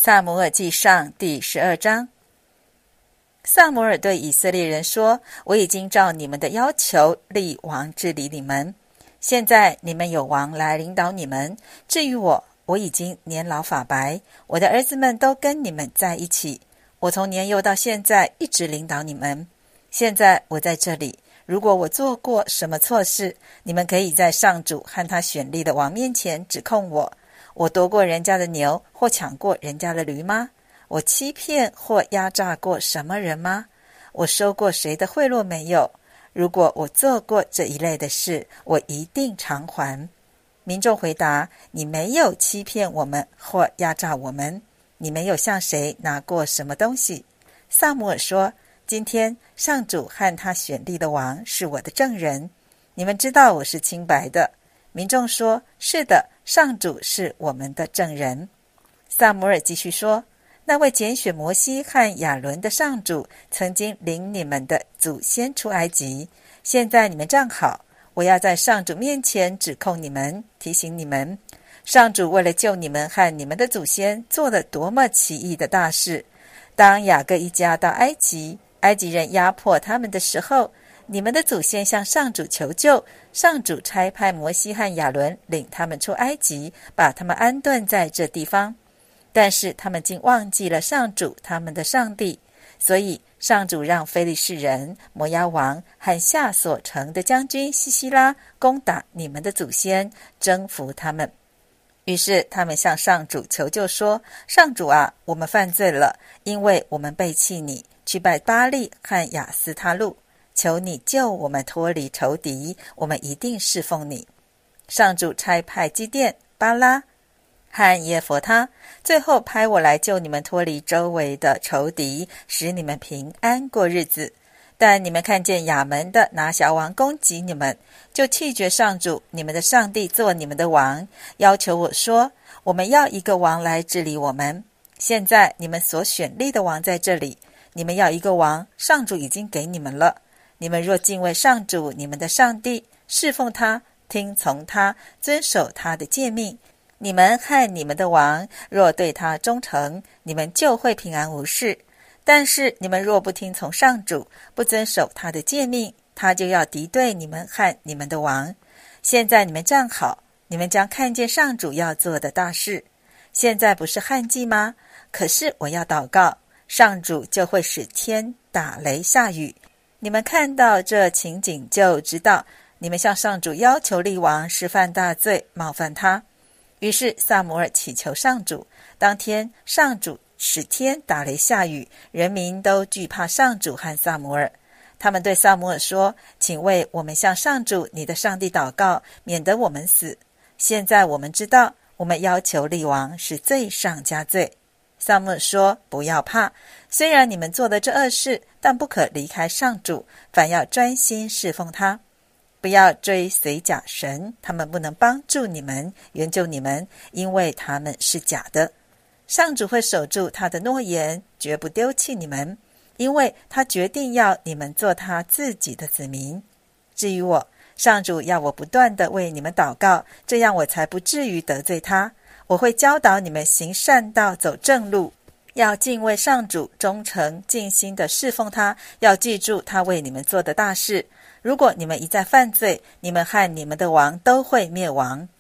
撒母耳记上第12章。撒母耳对以色列人说：我已经照你们的要求立王治理你们，现在你们有王来领导你们。至于我，我已经年老发白，我的儿子们都跟你们在一起，我从年幼到现在一直领导你们。现在我在这里，如果我做过什么错事，你们可以在上主和他选立的王面前指控我。我夺过人家的牛，或抢过人家的驴吗？我欺骗或压榨过什么人吗？我收过谁的贿赂没有？如果我做过这一类的事，我一定偿还。民众回答：你没有欺骗我们或压榨我们，你没有向谁拿过什么东西。撒母耳说：今天上主和他选立的王是我的证人，你们知道我是清白的。民众说：是的，上主是我们的证人。撒母耳继续说：那位拣选摩西和亚伦的上主曾经领你们的祖先出埃及，现在你们站好，我要在上主面前指控你们，提醒你们，上主为了救你们和你们的祖先做了多么奇异的大事。当雅各一家到埃及，埃及人压迫他们的时候，你们的祖先向上主求救，上主差派摩西和亚伦领他们出埃及，把他们安顿在这地方。但是他们竟忘记了上主他们的上帝，所以上主让非利士人、摩押王和夏所城的将军西西拉攻打你们的祖先，征服他们。于是他们向上主求救说：上主啊，我们犯罪了，因为我们背弃你，去拜巴力和亚斯他路，求你救我们脱离仇敌，我们一定侍奉你。上主差派基甸、巴拉和耶弗他，最后派我来救你们脱离周围的仇敌，使你们平安过日子。但你们看见亚门的拿辖王攻击你们，就弃绝上主你们的上帝做你们的王，要求我说：我们要一个王来治理我们。现在你们所选立的王在这里，你们要一个王，上主已经给你们了。你们若敬畏上主你们的上帝，侍奉他，听从他，遵守他的诫命，你们和你们的王若对他忠诚，你们就会平安无事。但是你们若不听从上主，不遵守他的诫命，他就要敌对你们和你们的王。现在你们站好，你们将看见上主要做的大事。现在不是旱季吗？可是我要祷告，上主就会使天打雷下雨。你们看到这情景，就知道你们向上主要求立王是犯大罪，冒犯他。于是撒母耳祈求上主，当天上主使天打雷下雨，人民都惧怕上主和撒母耳。他们对撒母耳说：请为我们向上主你的上帝祷告，免得我们死。现在我们知道，我们要求立王是罪上加罪。撒母耳说：不要怕，虽然你们做了这恶事，但不可离开上主，反要专心侍奉他。不要追随假神，他们不能帮助你们，援救你们，因为他们是假的。上主会守住他的诺言，绝不丢弃你们，因为他决定要你们做他自己的子民。至于我，上主要我不断地为你们祷告，这样我才不至于得罪他。我会教导你们行善道，走正路，要敬畏上主，忠诚尽心地侍奉他，要记住他为你们做的大事。如果你们一再犯罪，你们和你们的王都会灭亡。